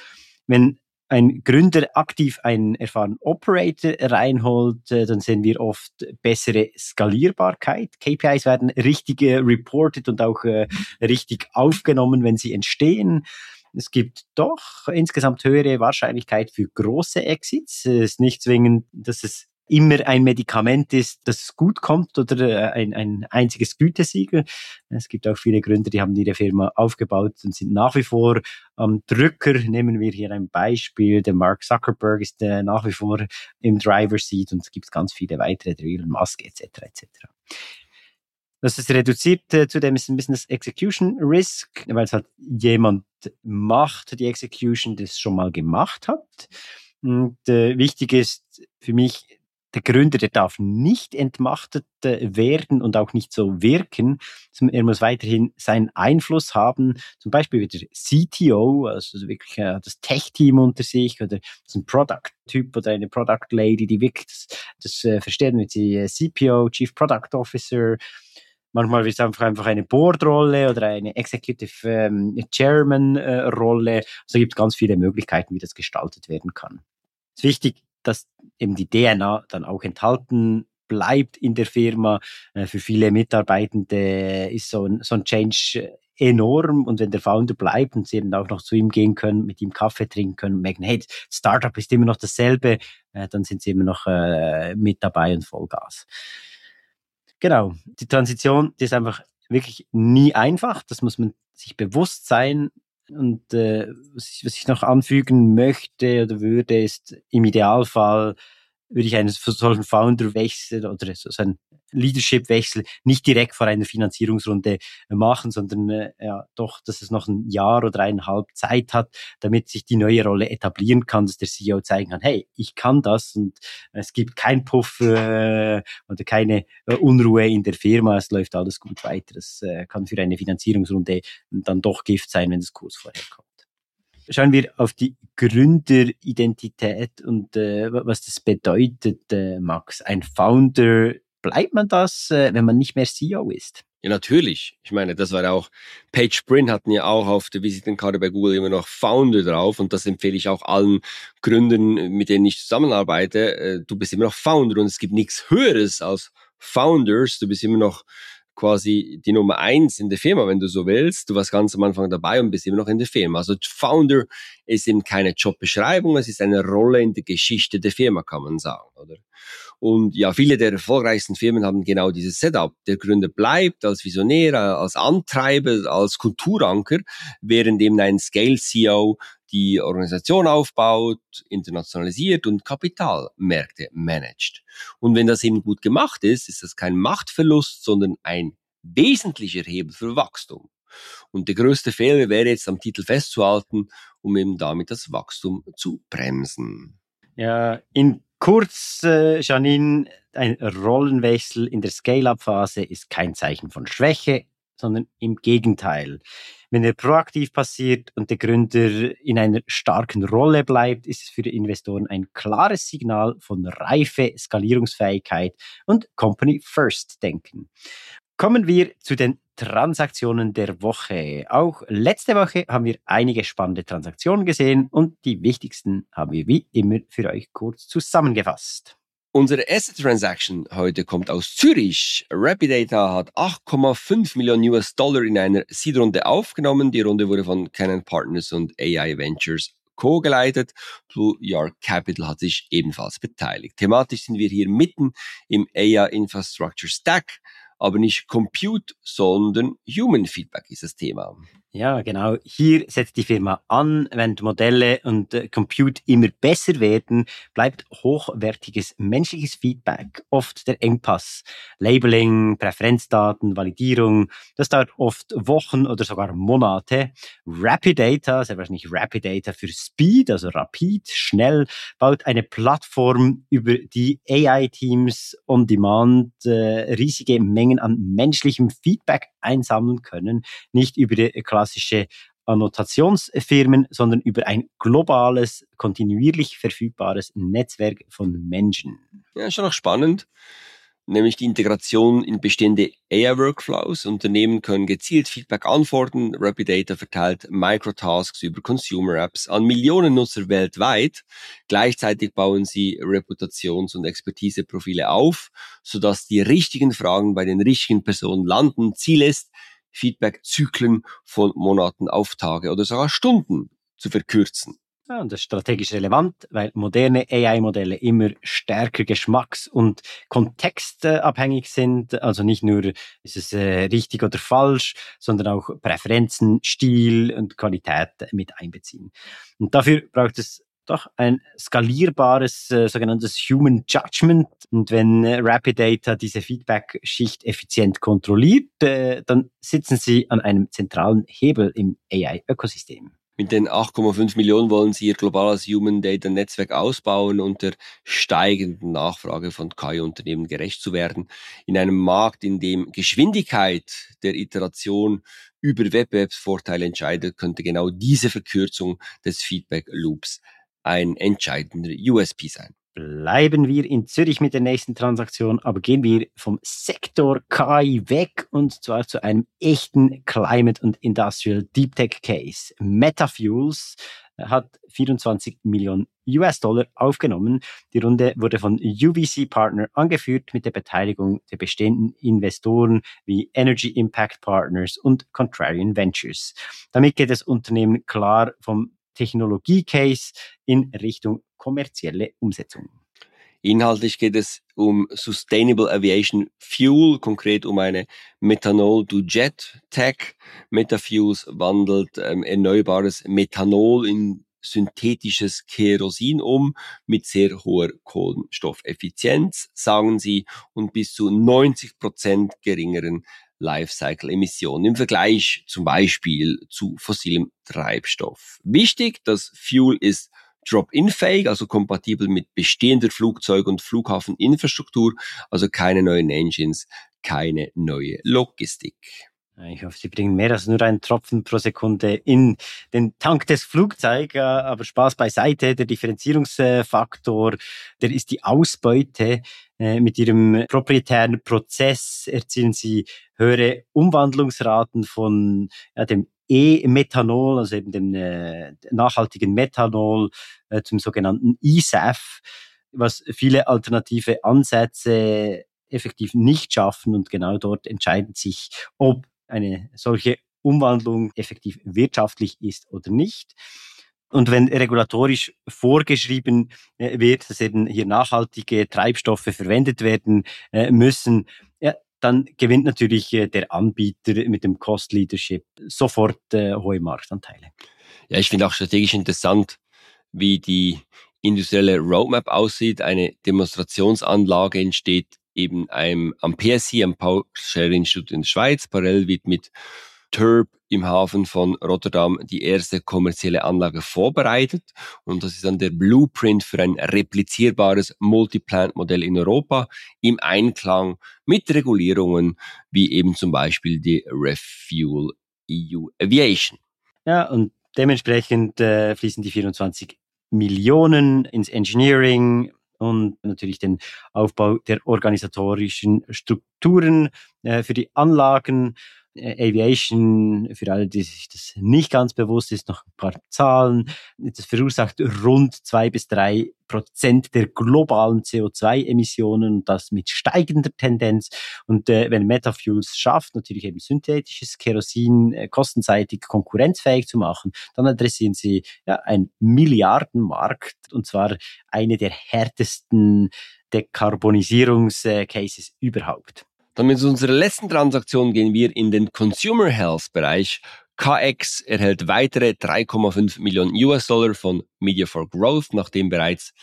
Wenn ein Gründer aktiv einen erfahrenen Operator reinholt, dann sehen wir oft bessere Skalierbarkeit. KPIs werden richtig reported und auch richtig aufgenommen, wenn sie entstehen. Es gibt doch insgesamt höhere Wahrscheinlichkeit für große Exits. Es ist nicht zwingend, dass es immer ein Medikament ist, das gut kommt oder ein einziges Gütesiegel. Es gibt auch viele Gründer, die haben ihre Firma aufgebaut und sind nach wie vor am Drücker. Nehmen wir hier ein Beispiel. Der Mark Zuckerberg ist nach wie vor im Driver's Seat und es gibt ganz viele weitere, der Elon Musk etc. etc. Das ist reduziert, zudem ist ein bisschen das Execution Risk, weil es halt jemand macht, die Execution, das schon mal gemacht hat. Und wichtig ist für mich, der Gründer, der darf nicht entmachtet werden und auch nicht so wirken. Er muss weiterhin seinen Einfluss haben, zum Beispiel wie der CTO, also wirklich das Tech-Team unter sich oder so ein Product-Typ oder eine Product-Lady, die wirklich das versteht, mit die CPO, Chief Product Officer. Manchmal ist es einfach eine Board-Rolle oder eine Executive Chairman-Rolle. Also gibt es ganz viele Möglichkeiten, wie das gestaltet werden kann. Es ist wichtig, dass eben die DNA dann auch enthalten bleibt in der Firma. Für viele Mitarbeitende ist so ein Change enorm. Und wenn der Founder bleibt und sie eben auch noch zu ihm gehen können, mit ihm Kaffee trinken können und merken, hey, Startup ist immer noch dasselbe, dann sind sie immer noch mit dabei und Vollgas. Genau, die Transition, die ist einfach wirklich nie einfach. Das muss man sich bewusst sein. Und was ich noch anfügen möchte oder würde, ist im Idealfall würde ich einen solchen Founder-Wechsel oder so einen Leadership-Wechsel nicht direkt vor einer Finanzierungsrunde machen, sondern doch, dass es noch ein Jahr oder 1,5 Zeit hat, damit sich die neue Rolle etablieren kann, dass der CEO zeigen kann, hey, ich kann das und es gibt keinen Puff oder keine Unruhe in der Firma, es läuft alles gut weiter. Das kann für eine Finanzierungsrunde dann doch Gift sein, wenn es kurz vorher kommt. Schauen wir auf die Gründeridentität und was das bedeutet, Max. Ein Founder, bleibt man das, wenn man nicht mehr CEO ist? Ja, natürlich. Ich meine, das war ja auch, Page Brin hatten ja auch auf der Visitenkarte bei Google immer noch Founder drauf und das empfehle ich auch allen Gründern, mit denen ich zusammenarbeite. Du bist immer noch Founder und es gibt nichts Höheres als Founders. Du bist immer noch quasi die Nummer 1 in der Firma, wenn du so willst. Du warst ganz am Anfang dabei und bist immer noch in der Firma. Also Founder ist eben keine Jobbeschreibung, es ist eine Rolle in der Geschichte der Firma, kann man sagen, oder? Und ja, viele der erfolgreichsten Firmen haben genau dieses Setup. Der Gründer bleibt als Visionär, als Antreiber, als Kulturanker, während eben ein Scale-CEO die Organisation aufbaut, internationalisiert und Kapitalmärkte managt. Und wenn das eben gut gemacht ist, ist das kein Machtverlust, sondern ein wesentlicher Hebel für Wachstum. Und der größte Fehler wäre jetzt am Titel festzuhalten, um eben damit das Wachstum zu bremsen. Ja, in kurz, Janine, ein Rollenwechsel in der Scale-Up-Phase ist kein Zeichen von Schwäche, sondern im Gegenteil. Wenn er proaktiv passiert und der Gründer in einer starken Rolle bleibt, ist es für die Investoren ein klares Signal von Reife, Skalierungsfähigkeit und Company-First-Denken. Kommen wir zu den Transaktionen der Woche. Auch letzte Woche haben wir einige spannende Transaktionen gesehen und die wichtigsten haben wir wie immer für euch kurz zusammengefasst. Unsere erste Transaction heute kommt aus Zürich. Rapidata hat 8,5 Millionen US-Dollar in einer Seed-Runde aufgenommen. Die Runde wurde von Canon Partners und AI Ventures co-geleitet. Blue York Capital hat sich ebenfalls beteiligt. Thematisch sind wir hier mitten im AI Infrastructure Stack, aber nicht Compute, sondern Human Feedback ist das Thema. Ja, genau. Hier setzt die Firma an, wenn Modelle und Compute immer besser werden, bleibt hochwertiges menschliches Feedback oft der Engpass. Labeling, Präferenzdaten, Validierung, das dauert oft Wochen oder sogar Monate. Rapidata, sehr wahrscheinlich Rapidata für Speed, also rapid, schnell, baut eine Plattform, über die AI-Teams on Demand riesige Mengen an menschlichem Feedback einsammeln können, nicht über die klassische Annotationsfirmen, sondern über ein globales, kontinuierlich verfügbares Netzwerk von Menschen. Ja, schon noch spannend. Nämlich die Integration in bestehende AI-Workflows. Unternehmen können gezielt Feedback antworten. Rapidata verteilt Microtasks über Consumer-Apps an Millionen Nutzer weltweit. Gleichzeitig bauen sie Reputations- und Expertiseprofile auf, sodass die richtigen Fragen bei den richtigen Personen landen. Ziel ist, Feedback-Zyklen von Monaten auf Tage oder sogar Stunden zu verkürzen. Ja, und das ist strategisch relevant, weil moderne AI-Modelle immer stärker geschmacks- und kontextabhängig sind. Also nicht nur ist es richtig oder falsch, sondern auch Präferenzen, Stil und Qualität mit einbeziehen. Und dafür braucht es doch ein skalierbares sogenanntes Human Judgment. Und wenn Rapidata diese Feedback-Schicht effizient kontrolliert, dann sitzen sie an einem zentralen Hebel im AI-Ökosystem. Mit den 8,5 Millionen wollen sie ihr globales Human Data Netzwerk ausbauen und der steigenden Nachfrage von KI-Unternehmen gerecht zu werden. In einem Markt, in dem Geschwindigkeit der Iteration über Wettbewerbsvorteile entscheidet, könnte genau diese Verkürzung des Feedback Loops ein entscheidender USP sein. Bleiben wir in Zürich mit der nächsten Transaktion, aber gehen wir vom Sektor KI weg und zwar zu einem echten Climate und Industrial Deep Tech Case. Metafuels hat 24 Millionen US-Dollar aufgenommen. Die Runde wurde von UVC Partner angeführt mit der Beteiligung der bestehenden Investoren wie Energy Impact Partners und Contrarian Ventures. Damit geht das Unternehmen klar vom Technologie-Case in Richtung kommerzielle Umsetzung. Inhaltlich geht es um Sustainable Aviation Fuel, konkret um eine Methanol-to-Jet-Tech. Metafuels wandelt erneuerbares Methanol in synthetisches Kerosin um mit sehr hoher Kohlenstoffeffizienz, sagen sie, und bis zu 90% geringeren Lifecycle-Emissionen im Vergleich zum Beispiel zu fossilem Treibstoff. Wichtig, das Fuel ist Drop-in-fähig, also kompatibel mit bestehender Flugzeug- und Flughafeninfrastruktur, also keine neuen Engines, keine neue Logistik. Ich hoffe, Sie bringen mehr als nur einen Tropfen pro Sekunde in den Tank des Flugzeugs. Aber Spaß beiseite, der Differenzierungsfaktor, der ist die Ausbeute. Mit Ihrem proprietären Prozess erzielen Sie höhere Umwandlungsraten von dem E-Methanol, also eben dem nachhaltigen Methanol, zum sogenannten eSAF, was viele alternative Ansätze effektiv nicht schaffen. Und genau dort entscheidet sich, ob eine solche Umwandlung effektiv wirtschaftlich ist oder nicht. Und wenn regulatorisch vorgeschrieben wird, dass eben hier nachhaltige Treibstoffe verwendet werden müssen, ja, dann gewinnt natürlich der Anbieter mit dem Cost Leadership sofort hohe Marktanteile. Ja, ich finde auch strategisch interessant, wie die industrielle Roadmap aussieht. Eine Demonstrationsanlage entsteht eben am PSI, am Power Sharing Institut in der Schweiz. Parallel wird mit Turb im Hafen von Rotterdam die erste kommerzielle Anlage vorbereitet. Und das ist dann der Blueprint für ein replizierbares Multi-Plant-Modell in Europa im Einklang mit Regulierungen wie eben zum Beispiel die Refuel EU Aviation. Ja, und dementsprechend fließen die 24 Millionen ins Engineering und natürlich den Aufbau der organisatorischen Strukturen für die Anlagen. Aviation, für alle, die sich das nicht ganz bewusst ist, noch ein paar Zahlen. Das verursacht rund 2-3% der globalen CO2-Emissionen und das mit steigender Tendenz. Und wenn Metafuels schafft, natürlich eben synthetisches Kerosin kostenseitig konkurrenzfähig zu machen, dann adressieren sie einen Milliardenmarkt und zwar eine der härtesten Dekarbonisierungscases überhaupt. Dann mit unserer letzten Transaktion gehen wir in den Consumer Health Bereich. KX erhält weitere 3,5 Millionen US-Dollar von Media for Growth, nachdem bereits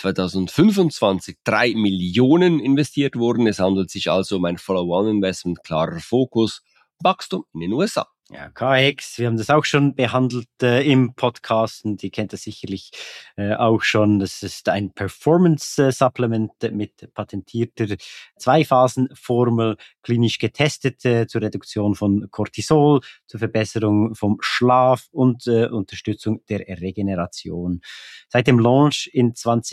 2025 3 Millionen investiert wurden. Es handelt sich also um ein Follow-on-Investment, klarer Fokus, Wachstum in den USA. Ja, KX, wir haben das auch schon behandelt im Podcast und ihr kennt das sicherlich auch schon. Das ist ein Performance-Supplement mit patentierter Zwei-Phasen-Formel, klinisch getestet zur Reduktion von Cortisol, zur Verbesserung vom Schlaf und Unterstützung der Regeneration. Seit dem Launch in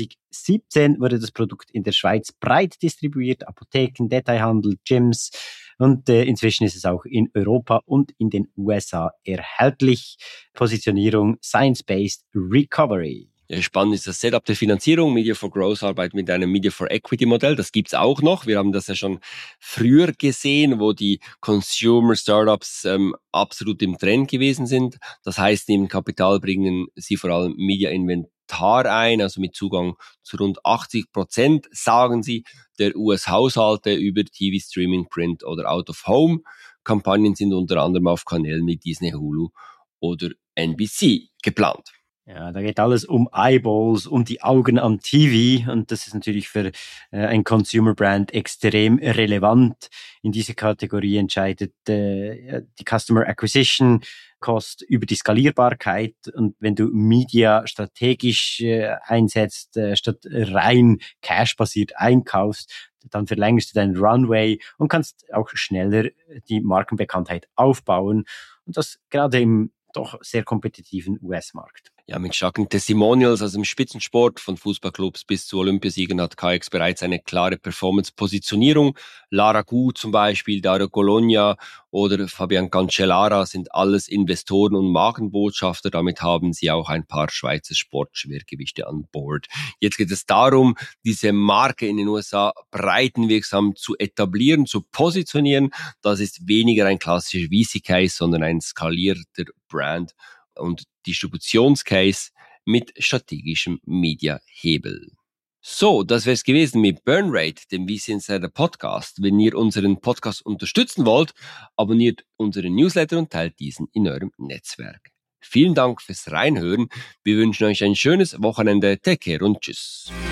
2017 wurde das Produkt in der Schweiz breit distribuiert, Apotheken, Detailhandel, Gyms. Und inzwischen ist es auch in Europa und in den USA erhältlich. Positionierung Science-Based Recovery. Ja, spannend ist das Setup der Finanzierung. Media for Growth arbeitet mit einem Media for Equity Modell. Das gibt's auch noch. Wir haben das ja schon früher gesehen, wo die Consumer Startups absolut im Trend gewesen sind. Das heißt, neben Kapital bringen sie vor allem Media Inventar ein, also mit Zugang zu rund 80%, sagen sie, der US-Haushalte über TV, Streaming, Print oder Out of Home. Kampagnen sind unter anderem auf Kanälen wie Disney, Hulu oder NBC geplant. Ja, da geht alles um Eyeballs, um die Augen am TV und das ist natürlich für ein Consumer Brand extrem relevant. In dieser Kategorie entscheidet die Customer Acquisition Cost über die Skalierbarkeit und wenn du Media strategisch einsetzt, statt rein cashbasiert einkaufst, dann verlängerst du deinen Runway und kannst auch schneller die Markenbekanntheit aufbauen und das gerade im doch sehr kompetitiven US-Markt. Ja, mit starken Testimonials, also im Spitzensport von Fußballclubs bis zu Olympiasiegern hat KX bereits eine klare Performance-Positionierung. Lara Gu zum Beispiel, Dario Cologna oder Fabian Cancellara sind alles Investoren und Markenbotschafter. Damit haben sie auch ein paar Schweizer Sportschwergewichte an Bord. Jetzt geht es darum, diese Marke in den USA breitenwirksam zu etablieren, zu positionieren. Das ist weniger ein klassischer VC-Case, sondern ein skalierter Brand- und Distributionscase mit strategischem Media-Hebel. So, das wäre es gewesen mit Burnrate, dem VC Insider Podcast. Wenn ihr unseren Podcast unterstützen wollt, abonniert unseren Newsletter und teilt diesen in eurem Netzwerk. Vielen Dank fürs Reinhören. Wir wünschen euch ein schönes Wochenende. Take care und tschüss.